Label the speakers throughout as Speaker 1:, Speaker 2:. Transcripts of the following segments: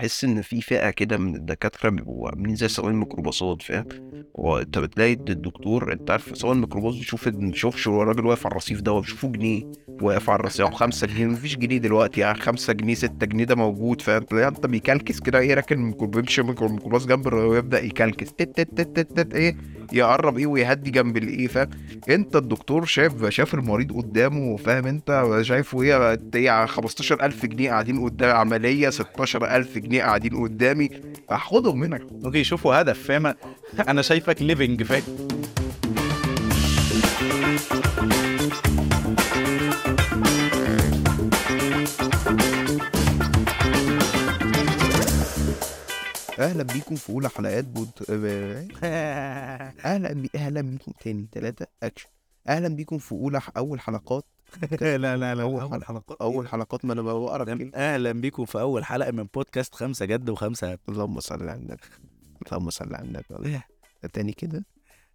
Speaker 1: بحس ان في فئه كده من الدكاتره بيبقوا عاملين زي سواق الميكروباصات، فاهم؟ وانت بتلاقي الدكتور، انت عارف سواق الميكروباص بيشوفش هو الراجل واقف على الرصيف ده وبيشوفه جنيه واقف على الرصيف، او 5 جنيه. مفيش جنيه دلوقتي يعني، 5 جنيه 6 جنيه ده موجود، فاهم؟ تلاقي انت بيكلكس كده، ايه، راكن بيمشي الميكروباص جنب ويبدا يكلكس تت تت تت تت تت، ايه، يقرب ايه ويهدي جنب الايه، فاهم؟ انت الدكتور شاف المريض قدامه، فاهم؟ انت شايفه ايه 15000 جنيه قاعدين قدام عمليه، 16000 جنيه قاعدين قدامي، اخدهم منك.
Speaker 2: اوكي، يشوفوا هدف، فاهم؟ انا شايفك ليفنج، فاهم؟
Speaker 1: اهلا بيكم في اولى حلقات اهلا بيكم تاني 3 اكشن. اهلا بيكم في اول حلقات.
Speaker 2: لا لا لا،
Speaker 1: اول حلقات اول حلقات ما انا بقرا كلمه.
Speaker 2: اهلا بيكم في اول حلقه من بودكاست 5 جد و5 هبل.
Speaker 1: اللهم صل على النبي، اللهم صل على النبي. تاني كده.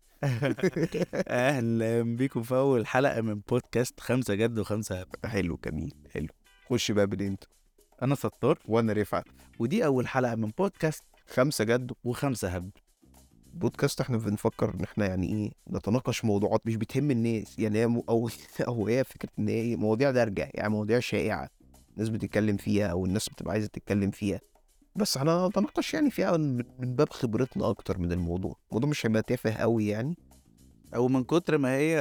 Speaker 2: اهلا بيكم في اول حلقه من بودكاست 5 جد و5 هبل.
Speaker 1: حلو، جميل، حلو. خش بقى انت.
Speaker 2: انا ستار،
Speaker 1: وانا رفعت.
Speaker 2: ودي اول حلقه من بودكاست
Speaker 1: 5 جد
Speaker 2: و5 هبل.
Speaker 1: بودكاست. احنا بنفكر ان احنا يعني ايه نتناقش موضوعات مش بتهم الناس، يعني هي او هي فكره ان هي مواضيع دارجه، يعني مواضيع شائعه الناس بتتكلم فيها او الناس بتبقى عايزه تتكلم فيها، بس احنا نتناقش يعني فيها من باب خبرتنا اكتر من الموضوع مش هيبقى تافه قوي يعني.
Speaker 2: او من كتر ما هي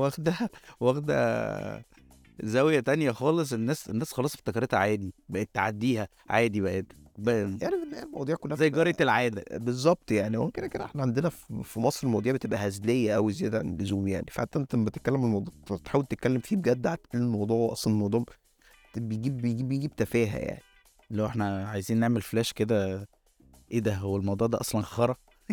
Speaker 2: واخده زاويه تانية خالص، الناس خلاص افتكرتها عادي، بقت تعديها عادي، بقت
Speaker 1: يعني المواضيع كلها
Speaker 2: زي
Speaker 1: بتبقى
Speaker 2: جارة العاده.
Speaker 1: بالظبط، يعني هو كده كده احنا عندنا في مصر المواضيع بتبقى هزليه قوي زياده عن اللزوم، يعني فحتى انت لما تتكلم عن الموضوع تحاول تتكلم فيه بجد، هتلاقي الموضوع اصلا الموضوع بيجيب تفاهه يعني.
Speaker 2: لو احنا عايزين نعمل فلاش كده، ايه ده؟ هو الموضوع ده اصلا خرا.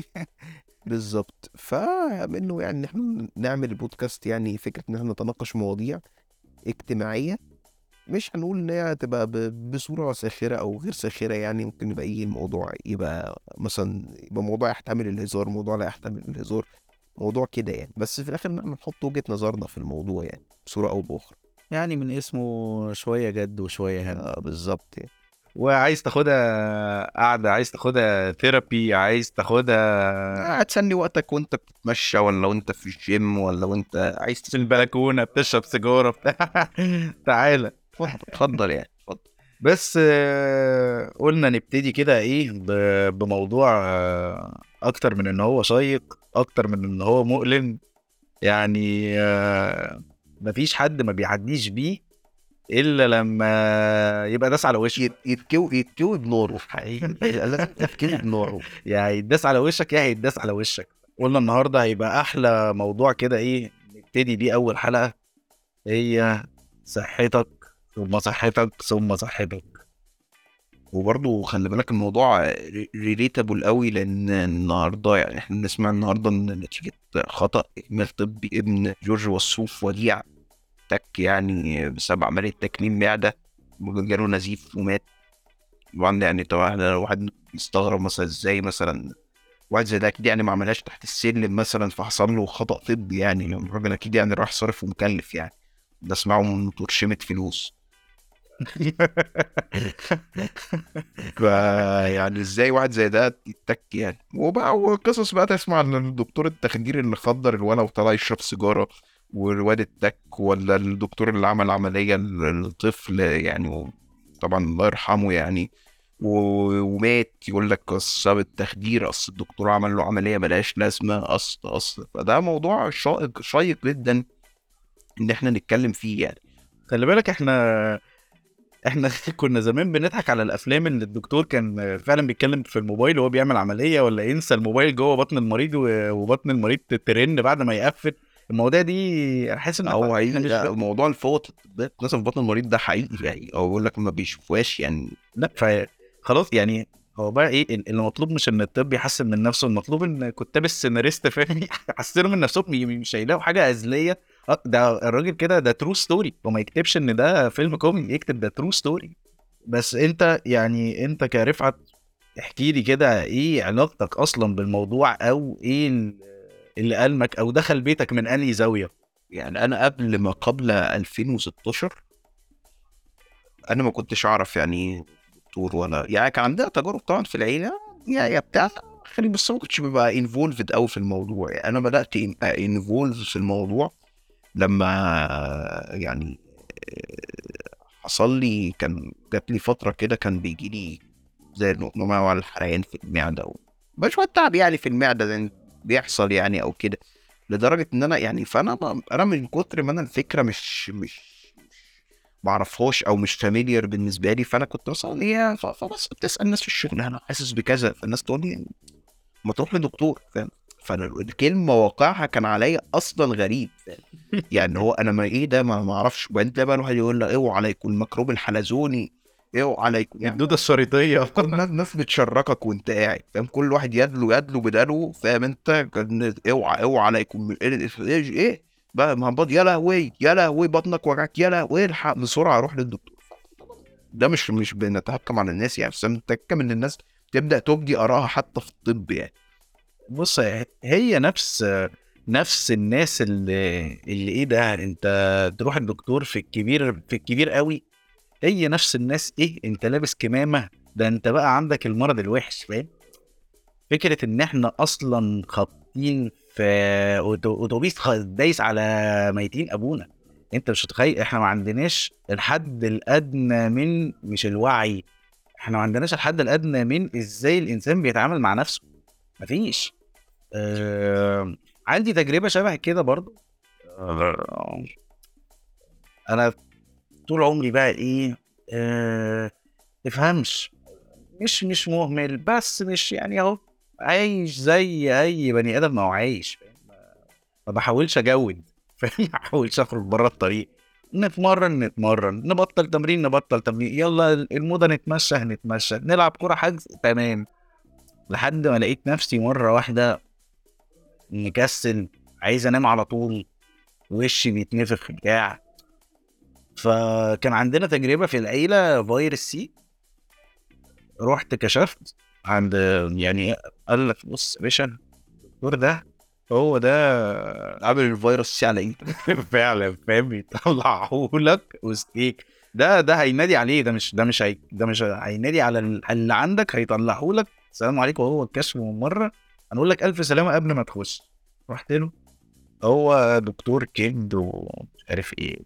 Speaker 1: بالظبط، فمنه يعني ان احنا نعمل بودكاست، يعني فكره ان احنا نتناقش مواضيع اجتماعيه، مش هنقول ان هي تبقى بصوره ساخره او غير ساخره، يعني ممكن يبقى ايه الموضوع، يبقى مثلا يبقى موضوع يحتمل الهزار، موضوع لا يحتمل الهزار، موضوع كده يعني، بس في الاخر ان احنا نحط وجهه نظرنا في الموضوع يعني بصوره او باخرى.
Speaker 2: يعني من اسمه شويه جد وشويه هبل.
Speaker 1: بالظبط يعني.
Speaker 2: وعايز تاخدها قاعده، عايز تاخدها ثيرابي، عايز تاخدها
Speaker 1: هتسلي وقتك وانت بتتمشى، ولا وانت في الجيم، ولا وانت عايز
Speaker 2: في البلكونه بتشرب سيجاره بتاع. تعالى.
Speaker 1: اتفضل يعني، اتفضل.
Speaker 2: بس قلنا نبتدي كده ايه بموضوع اكتر من ان هو شيق، اكتر من ان هو مؤلم. يعني مفيش حد ما بيعديش بيه الا لما يبقى داس على وشه.
Speaker 1: يتكوي بناره حقيقي. لازم تفكير بناره.
Speaker 2: يا هيتداس على وشك يا هيتداس على وشك. قلنا النهارده هيبقى احلى موضوع كده ايه نبتدي بيه اول حلقه، هي صحتك ثم صحتك ثم صحتك.
Speaker 1: وبرضه خلي بالك الموضوع ريليتابل قوي، لان النهارده يعني احنا بنسمع النهارده ان نتيجه خطا اهمال طبي ابن جورج وسوف وديع تك، يعني بسبب عمليه تكميم معده، جاله نزيف ومات. طبعا يعني طبعا الواحد يستغرب مثلا ازاي مثلا واحد زي ده، اكيد يعني ما عملهاش تحت السلم مثلا فحصل له خطأ طبي، يعني الراجل اكيد يعني راح صارف ومكلف يعني. ده اسمعه من ترشمة فلوس. فيعني ازاي واحد زي ده يتك يعني، وبقى وقصص بقى تسمع عن الدكتور التخدير اللي خدر الولا وطلع يشرب سيجارة والواد التك، ولا الدكتور اللي عمل عملية للطفل يعني، طبعا الله يرحمه يعني، ومات. يقول لك سبب التخدير، اصل الدكتور عمل له عملية ملهاش لازمة، اصل فده موضوع شيق جدا ان احنا نتكلم فيه يعني.
Speaker 2: خلي بالك احنا كنا زمان بنضحك على الافلام ان الدكتور كان فعلا بيتكلم في الموبايل وهو بيعمل عمليه، ولا ينسى الموبايل جوه بطن المريض وبطن المريض ترن بعد ما يقفل المواضيع دي. احس ان
Speaker 1: هو
Speaker 2: احنا مش
Speaker 1: لا، موضوع الفوط مثلا في بطن المريض ده حقيقي يعني، او بيقول لك ما بيشوفوهاش يعني.
Speaker 2: لا خلاص يعني. هو بقى ايه المطلوب؟ مش ان الطب يحسن من نفسه، المطلوب ان كتاب السيناريست فاهم يحسنوا من نفسهم، مش هيلاقوا حاجه ازليه. ده الراجل كده ده ترو ستوري، وما يكتبش ان ده فيلم كوميدي، يكتب ده ترو ستوري. بس انت يعني انت كرفعت، احكي لي كده ايه علاقتك اصلا بالموضوع، او ايه اللي ألمك او دخل بيتك من انهي زاويه؟
Speaker 1: يعني انا قبل 2016 انا ما كنتش اعرف يعني ايه دكتور ولا يعني كان عندنا تجارب طبعا في العيله يعني بتاع خلي، بس ما كنتش ببقى انفولفد قوي في الموضوع. يعني انا بدات انفولف في الموضوع لما يعني حصل لي، كان جات لي فتره كده كان بيجي لي زي نوع على الحرقان في المعده شويه تعب يعني في المعده زي بيحصل يعني او كده، لدرجه ان انا يعني انا من كتر ما انا الفكره مش معرفهاش او مش فاميليار بالنسبه لي، فانا كنت مثلا هي فبس بتسال الناس في الشغل انا حاسس بكذا، فالناس تقول لي ما تروح لدكتور، فاهم؟ فالكلمه واقعها كان عليا اصلا غريب، فاهم؟ يعني هو انا ما ايه ده ما اعرفش. وبعدين تلاقي بقى الواحد يقول له اوعى على يكون الميكروب الحلزوني، اوعى على يكون يعني
Speaker 2: الدودة الشريطية.
Speaker 1: كل الناس بتشركك وانت قاعد، فاهم؟ كل واحد يدلو بداله، فاهم انت؟ اوعى على يكون ايه بقى مهبط، يا لهوي يا لهوي بطنك وجعك، يا لهوي الحق بسرعه اروح للدكتور. ده مش بنتهكم على الناس يعني، بس بنتهكم ان الناس تبدا تبدي ارائها حتى في الطب يعني.
Speaker 2: بص، هي نفس الناس اللي ايه ده انت تروح الدكتور في الكبير قوي، هي نفس الناس ايه انت لابس كمامة، ده انت بقى عندك المرض الوحش، فاهم؟ فكرة ان احنا اصلا خابطين في اتوبيس دايس على ميتين ابونا. انت مش متخيل احنا ما عندناش الحد الادنى من مش الوعي، احنا ما عندناش الحد الادنى من ازاي الانسان بيتعامل مع نفسه. مفيش. عندي تجربة شبه كده برضو. آه انا طول عمري بقى ايه، تفهمش، مش مهمل، بس مش يعني اهو عايش زي اي بني ادم، ما هو عايش، فاهم؟ ما بحاولش اجود فاهم، ما بحاولش اخرج بره الطريق. نتمرن، نبطل تمرين، يلا الموضة نتمشى هنتمشى، نلعب كرة حجز تمام. لحد ما لقيت نفسي مرة واحدة مكسل، عايز انام على طول، وشي بيتنفخ بتاع. فكان عندنا تجربة في العيلة فيروس سي. رحت كشفت عند، يعني قال لك بص يا باشا، الدكتور ده هو ده
Speaker 1: عامل الفيروس سي على ايه؟
Speaker 2: فعلا، فاهم؟ يطلعه لك وستيك. ده هينادي عليه، ده مش هينادي على اللي عندك، هيطلعه لك السلام عليكم وهو الكشف من مره، هنقول لك الف سلامه قبل ما تخش. رحت له، هو دكتور كبد ومش عارف ايه.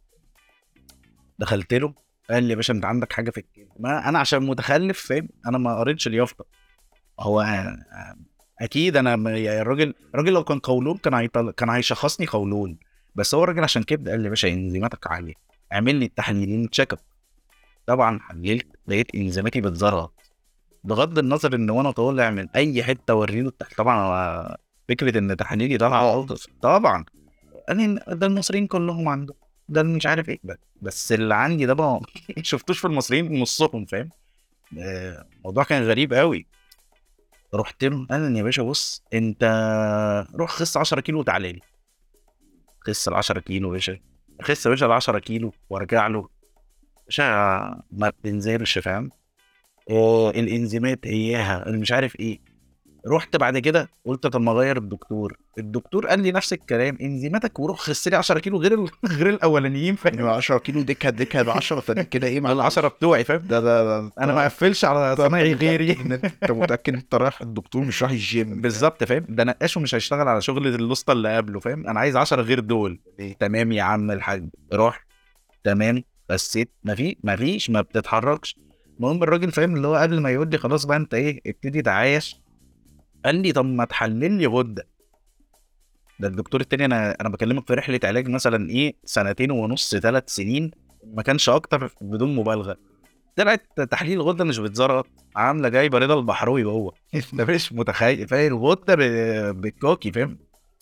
Speaker 2: دخلت له، قال لي يا باشا انت عندك حاجه في الكبد. ما انا عشان متخلف، فاهم؟ انا ما قريتش اليافطه. هو اكيد انا يا الراجل لو كان قولون كان هيشخصني قولون. بس هو الراجل عشان كبد، قال لي يا باشا انزيماتك عاليه، اعمل لي التحليلين تشيك اب. طبعا حللت، لقيت انزيماتي بتزرط. بغض النظر ان وانا طالع من اي حته اوريله طبعا فكره ان تحليلي طالعه غلط طبعا. قال لي ده المصريين كلهم عندهم، ده مش عارف ايه، بس اللي عندي ده بقى شفتوش في المصريين نصهم، فاهم؟ الموضوع كان غريب قوي. رحت له، قال لي يا باشا بص انت روح خس 10 كيلو وتعالى لي. خس ال 10 كيلو يا باشا، خس يا باشا ال 10 كيلو وارجع له. باشا ما بتنزلش، فاهم؟ الانزيمات اياها اللي مش عارف ايه. رحت بعد كده قلت طب ما اغير الدكتور قال لي نفس الكلام، انزيماتك وروح خس لي 10 كيلو غير الاولانيين، فاهم؟
Speaker 1: 10 كيلو دكه ب 10 فكده ايه مع
Speaker 2: ال 10 بتوعي، فاهم؟
Speaker 1: ده
Speaker 2: انا ما اقفلش على صنايعي غيري.
Speaker 1: انت متاكد انت رايح الدكتور مش رايح الجيم؟
Speaker 2: بالظبط، فاهم؟ ده نقاشه مش هيشتغل على شغل الوسطى اللي قبله، فاهم؟ انا عايز 10 غير دول. تمام يا عم الحاج، روح تمام، خسيت، ما فيش ما بتتحركش. المهم الراجل، فاهم؟ اللي هو قبل ما يقول لي خلاص بقى انت ايه ابتدي تعايش، قال لي طب ما تحلل لي غده. ده الدكتور التاني، انا بكلمك في رحله علاج مثلا ايه 2.5 3 سنين، ما كانش اكتر بدون مبالغه. طلعت تحليل غده مش بتزرط، عامله جايبه رضا البحراوي جوه. انت مش متخيل، فاهم؟ الغده بالكوكي، فاهم؟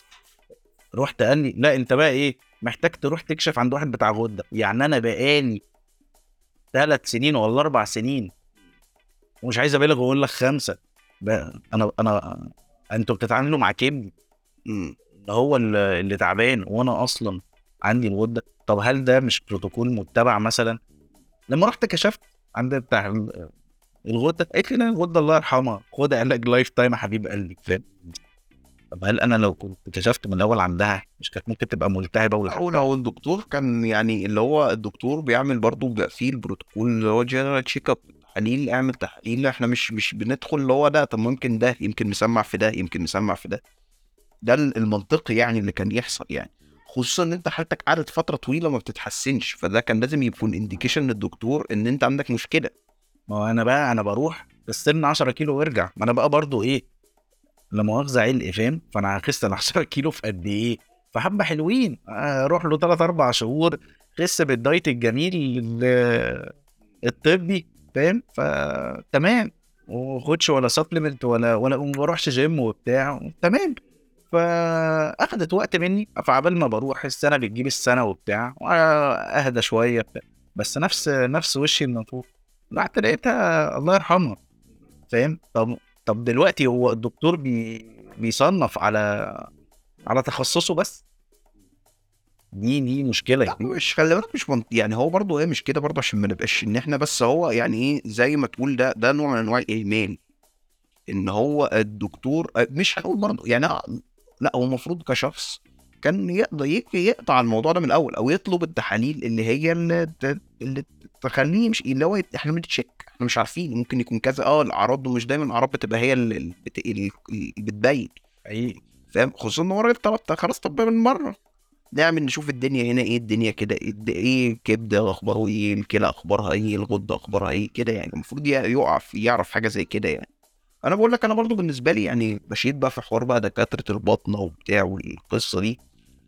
Speaker 2: رحت قال لي لا انت بقى ايه محتاج تروح تكشف عند واحد بتاع غده. يعني انا بقالي 3 سنين ولا 4 سنين، ومش عايز ابالغ واقول لك 5 بقى. انا انتوا بتتعاملوا مع كبد اللي هو اللي تعبان، وانا اصلا عندي الغده. طب هل ده مش بروتوكول متبع مثلا؟ لما رحت كشفت عند بتاع الغده، قالت لي لا الغده الله يرحمها خد علاج لايف تايم يا حبيب قلبي، فاهم؟ طب هل انا لو كنت كشفت من الاول عندها مش كانت ممكن تبقى ملتهبه
Speaker 1: او لو الدكتور كان يعني اللي هو الدكتور بيعمل برضه بيبقى فيه البروتوكول اللي هو جنرال تشيك اب، تحاليل، اعمل تحاليل. احنا مش بندخل اللي هو ده، طب ممكن ده يمكن مسمع في ده، يمكن مسمع في ده. ده المنطقي يعني اللي كان يحصل يعني. خصوصا ان انت حالتك قعدت فتره طويله ما بتتحسنش، فده كان لازم يكون انديكيشن للدكتور ان انت عندك مشكله.
Speaker 2: ما هو انا بقى انا بروح السن 10 كيلو وارجع، ما انا بقى برضو ايه، لا مؤاخذه علق فاهم، فانا هخس ال 10 كيلو في قد ايه؟ فحبه حلوين، اروح له 3 4 شهور خس بالدايت الجميل الطبي فاهم، فتمام، وخدش ولا سبلمنت ولا وما بروحش جيم وبتاع، تمام. فاخدت وقت مني، فعبال ما بروح السنه بتجيب السنه وبتاع، واهدى شويه بتاع. بس نفس وشي النطور، رحت لقيتها الله يرحمها فاهم. طب دلوقتي هو الدكتور بيصنف على تخصصه بس؟ دي مشكله
Speaker 1: لا
Speaker 2: يعني.
Speaker 1: مش، خلي بالك مش يعني هو برضه ايه مش كده برضه، عشان ما نبقاش ان احنا بس هو يعني ايه زي ما تقول ده نوع من انواع الاهمال. ان هو الدكتور مش هقول برضه يعني لا هو المفروض كشخص كان يقدر يقطع الموضوع ده من الاول، او يطلب التحاليل اللي هي اللي تخليه مش اللي هو احنا بنتشيك، احنا مش عارفين ممكن يكون كذا. الاعراض ومش دايما الاعراض بتبقى هي اللي بتبين،
Speaker 2: حقيقي.
Speaker 1: فاهم. خصوصا ان هو راجل طلب خلاص، طب من مره نعمل نشوف الدنيا هنا ايه، الدنيا كده ايه الكبد اخباره ايه، الكلى اخبارها ايه، الغده اخبارها ايه كده يعني. المفروض يقف يعرف حاجه زي كده يعني. انا بقول لك انا برضو بالنسبه لي يعني مشيت بقى في حوار بقى دكاتره الباطنه وبتاع والقصه دي.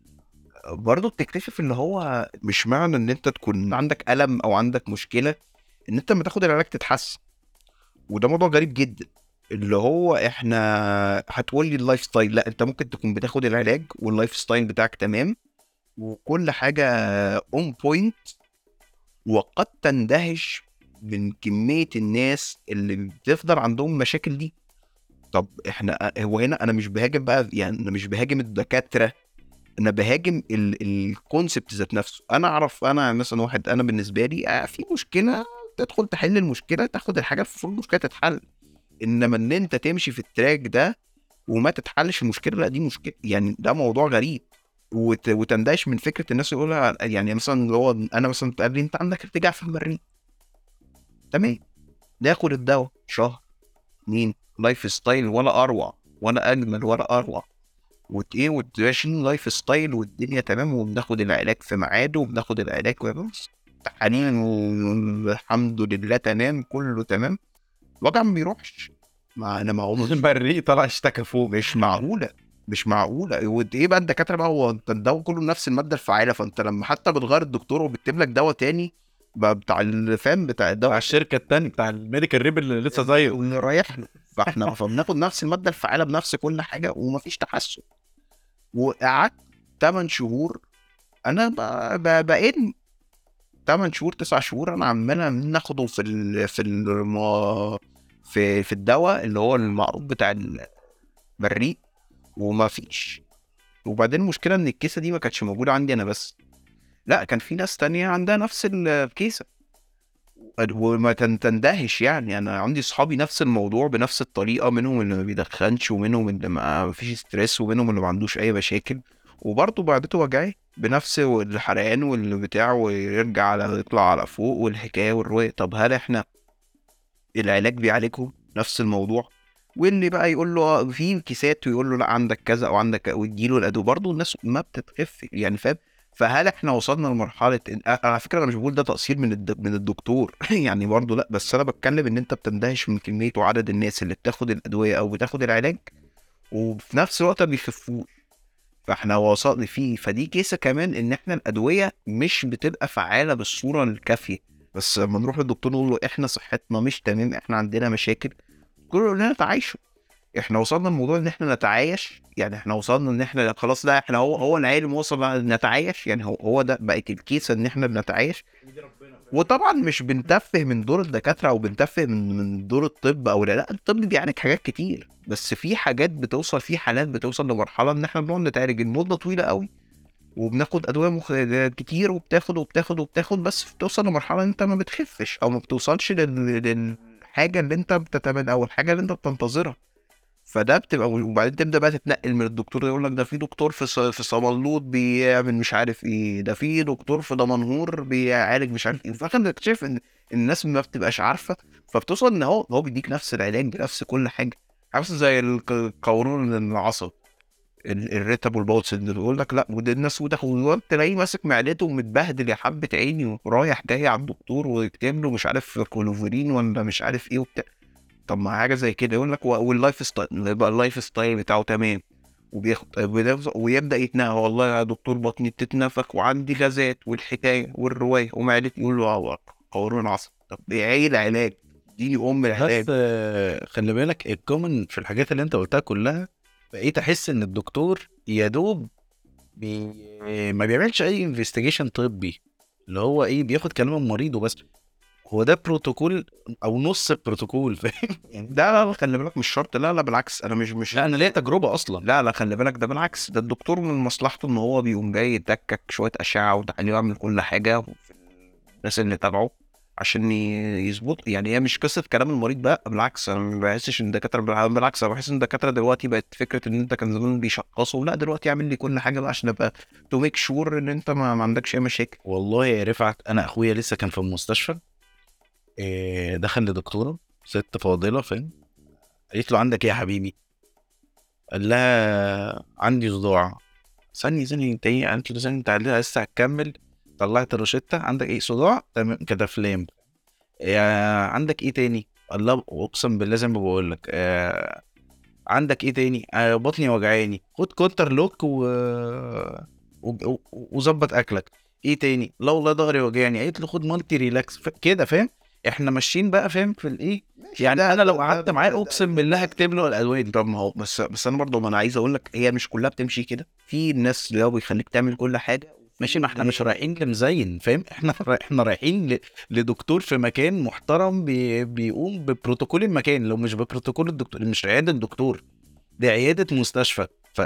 Speaker 1: برضو بتكتشف ان هو مش معنى ان انت تكون عندك الم او عندك مشكله ان انت لما تاخد العلاج تتحسن. وده موضوع غريب جدا. اللي هو احنا هتقول لي اللايف ستايل، لا انت ممكن تكون بتاخد العلاج واللايف ستايل بتاعك تمام وكل حاجه اون بوينت، وقد تندهش من كميه الناس اللي بتفضل عندهم مشاكل دي. طب احنا هو هنا انا مش بهاجم بقى يعني، انا مش بهاجم الدكاتره، انا بهاجم الكونسبت ذات نفسه. انا اعرف انا مثلا واحد، انا بالنسبه لي في مشكله تدخل تحل المشكله، تاخد الحاجه المفروض المشكله تتحل. انما ان انت تمشي في التراك ده وما تتحلش المشكله، لا دي مشكله يعني، ده موضوع غريب. وتندهش من فكره الناس يقولها يعني مثلا اللي هو انا مثلا تقول لي انت عندك ارتجاع في المريء، تمام، ناخد الدواء شهر اتنين، لايف ستايل ولا اروع ولا اجمل ولا اروع، وايه وتعيشين لايف ستايل والدنيا تمام، وبناخد العلاج في ميعاده وبناخد العلاج وبس تحاليل والحمد لله تمام كله تمام، الوجع ما بيروحش. ما انا ما هو
Speaker 2: المريء طلع اشتكى فوق.
Speaker 1: مش معقوله، مش معقوله. وايه بقى الدكاتره بقى، هو انت الدواء كله نفس الماده الفعاله، فانت لما حتى بتغير الدكتور وبيكتب لك دواء تاني بقى بتاع الفهم بتاع
Speaker 2: بتاع
Speaker 1: الدواء
Speaker 2: الشركه التانية، بتاع الميديكال ريب اللي لسه زيه.
Speaker 1: واللي رايح له، فبناخد نفس الماده الفعاله بنفس كل حاجه ومفيش تحسن. وقعدت 8 شهور انا بقيت 8 شهور 9 شهور انا عمال ناخده في الدواء اللي هو المعروف بتاع البريق وما فيش. وبعدين المشكله ان الكيسه دي ما كانتش موجوده عندي انا بس، لا كان في ناس تانية عندها نفس الكيسه. وما تندهش يعني، انا عندي صحابي نفس الموضوع بنفس الطريقه، منهم اللي ما بيدخنش ومنهم اللي ما فيش ستريس ومنهم اللي ما عندوش اي مشاكل، وبرضه بعدته وجعي بنفس الحرقان والبتاع ويرجع على يطلع على فوق والحكايه والروايه. طب هل احنا العلاج بيعالجهم نفس الموضوع؟ واللي بقى يقول له في كيسات ويقول له لا عندك كذا او عندك ويديله الادويه، برضه الناس ما بتتخف يعني فاهم. فهل احنا وصلنا لمرحله على فكره انا مش بقول ده تقصير من الدكتور يعني برضه لا، بس انا بتكلم ان انت بتندهش من كميه وعدد الناس اللي بتاخد الادويه او بتاخد العلاج وفي نفس الوقت ما بيخفوش. فاحنا وصلنا فيه، فدي كيسه كمان ان احنا الادويه مش بتبقى فعاله بالصوره الكافيه. بس لما نروح للدكتور نقول له احنا صحتنا مش تمام، احنا عندنا مشاكل، كله لنا تعايشه. احنا وصلنا لموضوع ان احنا نتعايش يعني، احنا وصلنا ان احنا خلاص، لا احنا هو العلم وصل نتعايش يعني، هو ده بقت الكيسه ان احنا بنتعايش. وطبعا مش بنتفه من دور الدكاتره او بنتفه من دور الطب او لا الطب بيعالج حاجات كتير، بس في حاجات بتوصل، في حالات بتوصل لمرحله ان احنا بنقعد نتعالج المده طويله قوي وبناخد ادويه كتير وبتاخد بس بتوصل لمرحله انت ما بتخفش او ما بتوصلش للحاجه اللي انت بتتمنى او الحاجه اللي انت بتنتظرها. فده بتبقى، وبعدين تبدا بقى تتنقل من الدكتور ده، يقول لك ده في دكتور في صمنلوط بيعمل مش عارف ايه، ده في دكتور في دمنهور بيعالج مش عارف ايه. في الاخر بتكتشف ان الناس ما بتبقاش عارفه، فبتوصل ان هو بيديك نفس العلاج بنفس كل حاجه. عارف زي القولون العصبي، الريتابل باول سيندروم، يقول لك لا وده الناس، وده تلاقيه ماسك معدته ومتبهدل يا حبه عيني، ورايح جاي على الدكتور ويكتب له مش عارف كولوفرين ولا مش عارف ايه وبتاع. طب ما حاجه زي كده يقول لك واللايف ستايل، يبقى اللايف ستايل بتاعه تمام، وبياخد ويبدا يتنقل، والله يا دكتور بطني بتتنفخ وعندي غازات والحكايه والروايه ومعدتي، يقول له اه قولون عصب. طب ايه العلاج؟ اديني العلاج.
Speaker 2: بس خلي بالك الكومن في الحاجات اللي انت قلتها كلها، بقيت احس ان الدكتور يا دوب بي... ما بيعملش اي انفستيجيشن طبي، اللي هو ايه بياخد كلام المريض وبس. هو ده بروتوكول او نص البروتوكول فاهم يعني.
Speaker 1: لا لا خلي بالك مش شرط، لا لا بالعكس، انا مش
Speaker 2: لا انا ليا تجربه اصلا.
Speaker 1: لا لا خلي بالك، ده بالعكس، ده الدكتور من مصلحته ان هو بيقوم جاي يتكك شويه اشعه وتحاليل ويعمل كل حاجه في الناس اللي تابعه عشان يظبط. يعني هي مش قصه كلام المريض بقى، بالعكس انا ما بحسش ان الدكاتره، بالعكس انا بحس ان الدكاتره دلوقتي بقت فكره ان انت كان زمان بيشخصوا، لا دلوقتي يعمل لي كل حاجه بقى عشان ابقى تو ميك شور ان انت ما عندكش اي مشاكل.
Speaker 2: والله يا رفعت انا اخويا لسه كان في المستشفى، دخل لدكتوره ست فاضله فاهم، قالت له عندك ايه يا حبيبي؟ قال لها عندي صداع. ثانية انت ايه؟ قالت له ثانية انت لسه هتكمل. طلعت الروشتة، عندك ايه؟ صداع، تمام كده فلام. عندك ايه تاني؟ قال لها اقسم بالله زي ما بقول لك عندك ايه تاني؟ بطني وجعاني، خد كونتر لوك وظبط اكلك. ايه تاني؟ لا والله ظهري وجعني. قالت له خد مالتي ريلاكس كده فاهم. احنا ماشيين بقى فاهم في الايه. يعني انا لو قعدت معاه اقسم بالله هكتب له الالوان.
Speaker 1: طب ما هو بس انا برضه، ما انا عايز اقول لك هي مش كلها بتمشي كده، في الناس اللي هو بيخليك تعمل كل حاجه.
Speaker 2: ماشي، ما احنا مش رايحين لمزين فاهم، احنا رايحين لدكتور في مكان محترم بيقوم ببروتوكول المكان. لو مش ببروتوكول الدكتور مش عيادة الدكتور، دي عيادة مستشفى.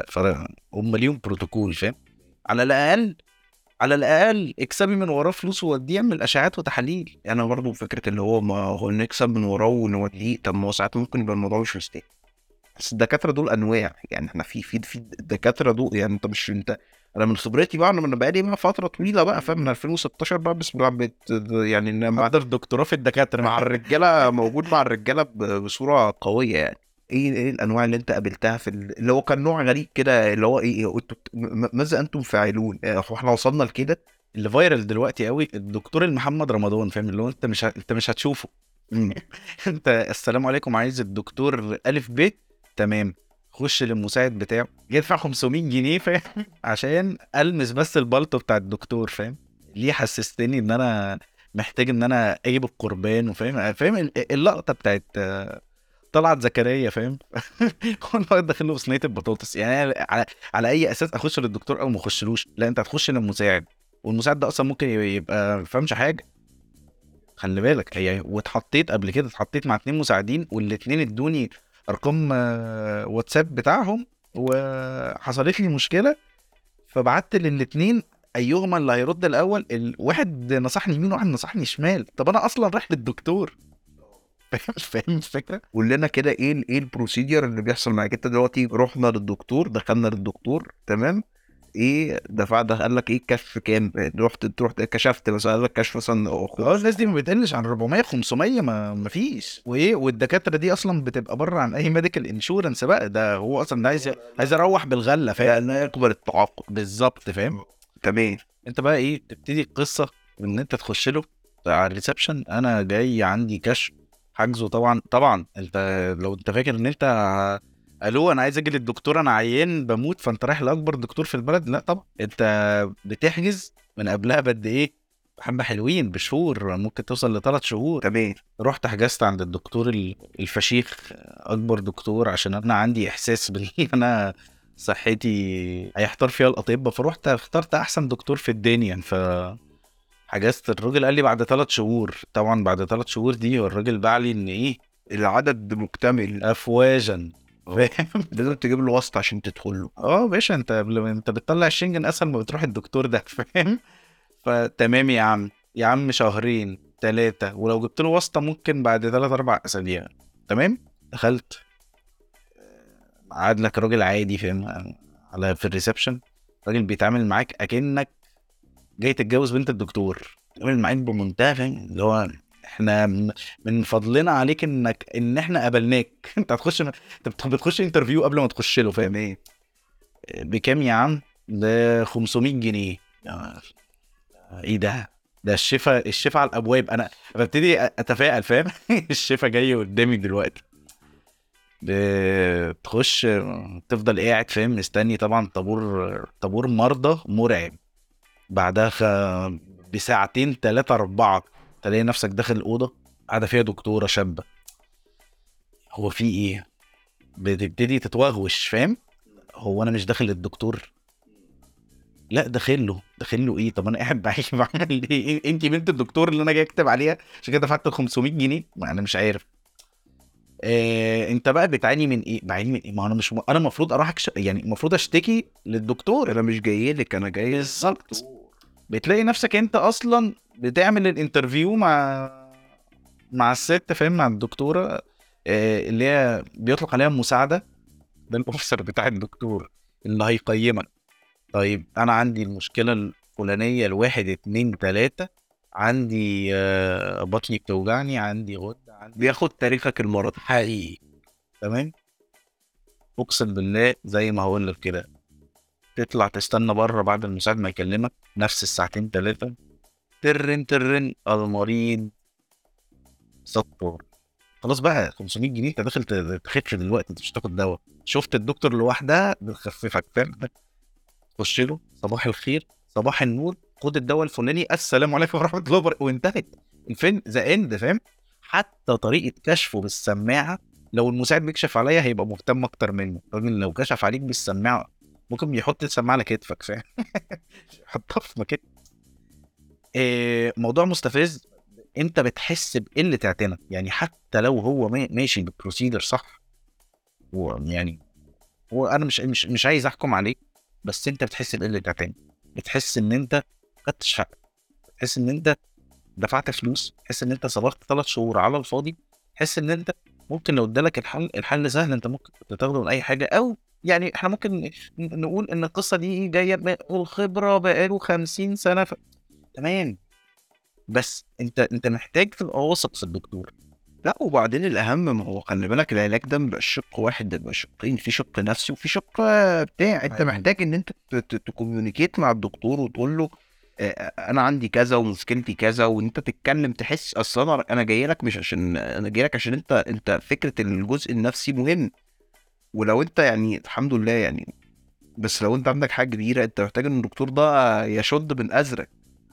Speaker 2: هم ليهم بروتوكول فاهم. على الاقل على الاقل اكسبي من وراه فلوس ووديه يعمل اشعاعات وتحاليل.
Speaker 1: انا برضه فكره اللي هو ما هو نكسب من وراه ونوديه، طب ما هو ساعات ممكن يبقى الموضوع مش مستاهل. بس الدكاتره دول انواع، يعني احنا في الدكاتره دول، يعني انت مش انت، انا من خبرتي بقى، انا بقالي بقى فتره طويله بقى فاهم، من 2016 بقى بسم الله يعني
Speaker 2: حضر دكتوراه في الدكاترة
Speaker 1: مع الرجاله، موجود مع الرجاله بصوره قويه يعني. ايه الانواع اللي انت قابلتها اللي هو كان نوع غريب كده، اللي هو ايه انتوا ماذا انتم فاعلون؟ هو احنا وصلنا لكده؟
Speaker 2: اللي فايرال دلوقتي قوي الدكتور المحمد رمضان فاهم، اللي هو انت انت مش هتشوفه. انت السلام عليكم عايز الدكتور الف ب، تمام، خش للمساعد بتاعه يدفع 500 جنيه فاهم عشان المس بس البلطو بتاع الدكتور فاهم. ليه حسستني ان انا محتاج ان انا اجيب القربان وفاهم فاهم اللقطه بتاعت طلعت زكريا فاهم. هو الواد داخل له بصينيه البطاطس. يعني أنا على اي اساس اخش للدكتور او ما اخشلوش؟ لا انت هتخش للمساعد، والمساعد ده اصلا ممكن يبقى ما فهمش حاجه. خلي بالك هي، واتحطيت قبل كده، اتحطيت مع 2 مساعدين والاتنين ادوني ارقام واتساب بتاعهم، وحصلت لي مشكله فبعت للاتنين ايهما اللي هيرد الاول. الواحد نصحني يمين وواحد نصحني شمال، طب انا اصلا رايح للدكتور فاهم الفكره.
Speaker 1: قول لنا كده ايه البروسيجر اللي بيحصل معاك انت دلوقتي؟ رحنا للدكتور، دخلنا للدكتور تمام، ايه دفع ده؟ قال لك ايه الكشف كام؟ رحت كشفت مثلا، قال لك كشف مثلا
Speaker 2: الناس دي ما بتقلش عن 400 500، ما فيش. وايه والدكاتره دي اصلا بتبقى بره عن اي ميديكال انشورنس بقى. ده هو اصلا ده عايز يروح بالغله فاهم.
Speaker 1: لا يقبل التعاقد.
Speaker 2: بالظبط فاهم.
Speaker 1: تمام.
Speaker 2: انت بقى ايه تبتدي القصه ان انت تخش له على الريسبشن، انا جاي عندي كشف حجزه. طبعا انت لو انت فاكر ان انت الو انا عايز اجي للدكتور انا عيان بموت فانت رايح لاكبر دكتور في البلد، لا طبعا انت بتحجز من قبلها بقد ايه، حبه حلوين بشهور، ممكن توصل ل3 شهور.
Speaker 1: تمام.
Speaker 2: رحت حجزت عند الدكتور الفشيخ، اكبر دكتور، عشان انا عندي احساس بان انا صحتي هيحتار فيها الاطباء، فروحت اخترت احسن دكتور في الدنيا. حجزت. الراجل قال لي بعد 3 شهور. طبعا بعد 3 شهور دي هو الراجل باع لي ان ايه
Speaker 1: العدد مكتمل
Speaker 2: افواجا فاهم.
Speaker 1: لازم تجيب له واسطه عشان تدخل له.
Speaker 2: باشا انت بتطلع الشنجن اسهل ما بتروح الدكتور ده فاهم. فتمام يا عم، يا عم شهرين 3، ولو جبت له واسطة ممكن بعد 3 4 أسابيع. تمام. دخلت قعد لك راجل عادي فاهم على في الريسبشن، راجل بيتعامل معاك اكنك جاي تتجوز بنت الدكتور، بيتعامل معاك بمنتهى فاهم اللي هو احنا من فضلنا عليك ان احنا قبلناك. انت هتخش، انت بتخش انترفيو قبل ما تخش له فاهم ايه. بكام يا عم؟ ب 500 جنيه. ايه ده الشفا على الابواب. انا ببتدي اتفائل فاهم. الشفا جاي قدامي دلوقتي. بتخش تفضل قاعد فاهم مستني، طبعا طابور مرضى مرعب. بعدها بساعتين 3 4 تلاقي نفسك داخل الأوضة قاعدة فيها دكتورة شابة. هو في ايه؟ بتبتدي تتوغوش فاهم. هو انا مش داخل للدكتور، لا داخل له ايه؟ طب انا قاعد بعمل ايه؟ انت بنت الدكتور اللي انا جاي اكتب عليها عشان كده دفعت 500 جنيه؟ ما انا مش عارف. انت بقى بتعاني من ايه؟ بعاني من ايه؟ ما انا مش انا المفروض اروح يعني المفروض اشتكي للدكتور.
Speaker 1: انا مش جاي لك، انا جاي
Speaker 2: بالظبط. بتلاقي نفسك انت اصلا بتعمل الانترفيو مع الست فاهم، مع الدكتوره اللي هي بيطلق عليها مساعده. ده الاوفيسر بتاع الدكتور اللي هيقيمك. طيب انا عندي المشكله الفلانيه الواحد اتنين تلاته، عندي بطني بتوجعني، عندي غده، عندي
Speaker 1: بياخد تاريخك المرضي.
Speaker 2: حقيقي. تمام. اقسم بالله زي ما هقول لك كده، تطلع تستنى بره بعد المساعد ما يكلمك نفس الساعتين ثلاثه، ترن المريض سطر. خلاص بقى 500 جنيه انت داخل تخف دلوقتي، انت مش تاخد دواء. شفت الدكتور لوحدها بتخففك فاهم. تخش له صباح الخير صباح النور، خد الدواء الفلاني، السلام عليكم ورحمه الله وبركاته، وانتهت الفين ذا اند فاهم. حتى طريقه كشفه بالسماعه، لو المساعد بيكشف عليا هيبقى مهتم اكتر منه. الراجل لو كشف عليك بالسماعه ممكن يحط السماعه على كتفك فاهم. يحطها في مكان. موضوع مستفز. انت بتحس بقله اعتناء يعني، حتى لو هو ماشي بالبروسيدر صح. ويعني هو انا مش عايز احكم عليك، بس انت بتحس بقله اعتناء. بتحس ان انت خدتش حقك، تحس ان انت دفعت فلوس، تحس ان انت صبرت 3 شهور على الفاضي، تحس ان انت ممكن لو ادالك الحل سهل انت ممكن تاخده من اي حاجه. او يعني احنا ممكن نقول ان القصه دي جايه بالخبره بقاله 50 سنه تمام. بس انت محتاج تبقى واثق في الدكتور.
Speaker 1: لا وبعدين الاهم، ما هو خلي بالك العلاج ده مبقاش شق واحد، ده بيبقى شقين، في شق نفسي وفي شق بتاع. انت
Speaker 2: أيوة.
Speaker 1: محتاج ان انت تكوميونيكيت مع الدكتور وتقول له انا عندي كذا ومشكلتي كذا، وان انت تتكلم تحس اصلا انا جاي لك مش عشان انا جاي لك، عشان انت فكره الجزء النفسي مهم. ولو انت يعني الحمد لله يعني، بس لو انت عندك حاجه كبيره انت محتاج ان الدكتور ده يشد من ازرك.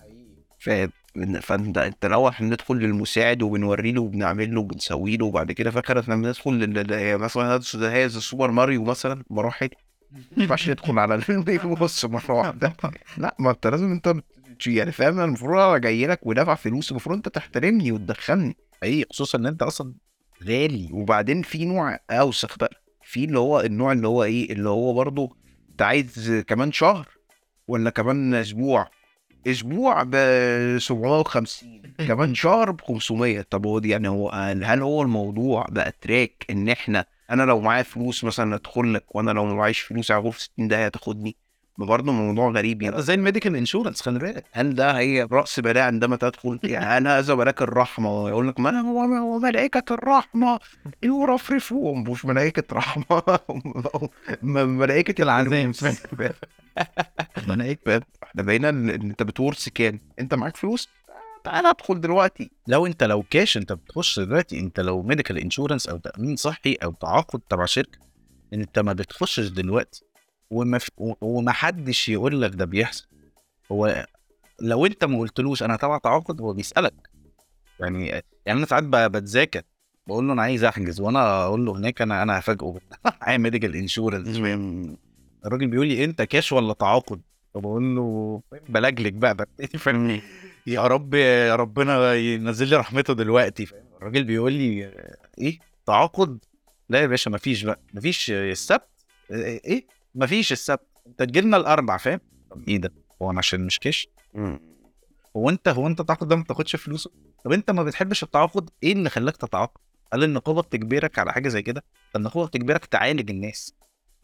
Speaker 1: فانت الاول احنا بندخل للمساعد وبنوري له وبنعمل له وبنسوي له، وبعد كده فاكر احنا بندخل مثلا هذا سوبر ماريو مثلا مراحل. ما ينفعش ندخل على بص مره واحده. لا ما انت لازم انت يعني فاهم، أنا المفروض انا جاي لك ودافع فلوس، المفروض انت تحترمني وتدخلني.
Speaker 2: اي خصوصا ان انت اصلا غالي.
Speaker 1: وبعدين في نوع اوسخ بقى، في اللي هو النوع اللي هو ايه، اللي هو برضه انت عايز كمان شهر ولا كمان اسبوع ب 750، كمان شهر ب 500. طب هو دي يعني هو هل هو الموضوع بقى تراك ان انا لو معايا فلوس مثلا ادخل لك، وانا لو ما معيش فلوس على غرفه 60 دقيقه تاخدني؟ ما برضه موضوع غريب
Speaker 2: ده
Speaker 1: يعني.
Speaker 2: زي الميديكال انشورنس خلي بالك.
Speaker 1: هل ده هي رأس مالها عندما تدخل؟ يعني هل هذا ملاك الرحمة؟ يقول لك ما هو ملائكة الرحمة يرفرفون، مش ملائكة رحمة. ملائكة
Speaker 2: العذاب.
Speaker 1: ملائكة. احنا بقينا ان انت بتورث كام، انت معاك فلوس تعالى ادخل دلوقتي.
Speaker 2: لو كاش انت بتخش دلوقتي، انت لو ميديكال انشورنس او تامين صحي او تعاقد تبع شركه، انت ما بتخشش دلوقتي وما حدش يقول لك ده بيحصل. هو لو انت ما قلتلوش انا تبع تعاقد هو بيسالك. يعني انا ساعات بتذاكر، بقول له انا عايز احجز، وانا اقول له هناك انا هفاجئه معايا ميديكال انشورنس. الراجل بيقول لي انت كاش ولا تعاقد؟ فبقول له بلجلك بقى ببتدي فاهم. يا رب يا ربنا ينزل لي رحمته دلوقتي فاهم. الراجل بيقول لي ايه تعاقد؟ لا يا باشا مفيش بقى، مفيش السبت. ايه مفيش السبت، انت تجيلنا الاربع فاهم. طب ايه ده؟ هو انا عشان مش كاش؟ هو انت التعاقد ده ما بتاخدش فلوسه؟ طب انت ما بتحبش التعاقد، ايه اللي خلاك تتعاقد؟ هل النقابه بتجبرك على حاجه زي كده؟ النقابه بتجبرك تعالج الناس.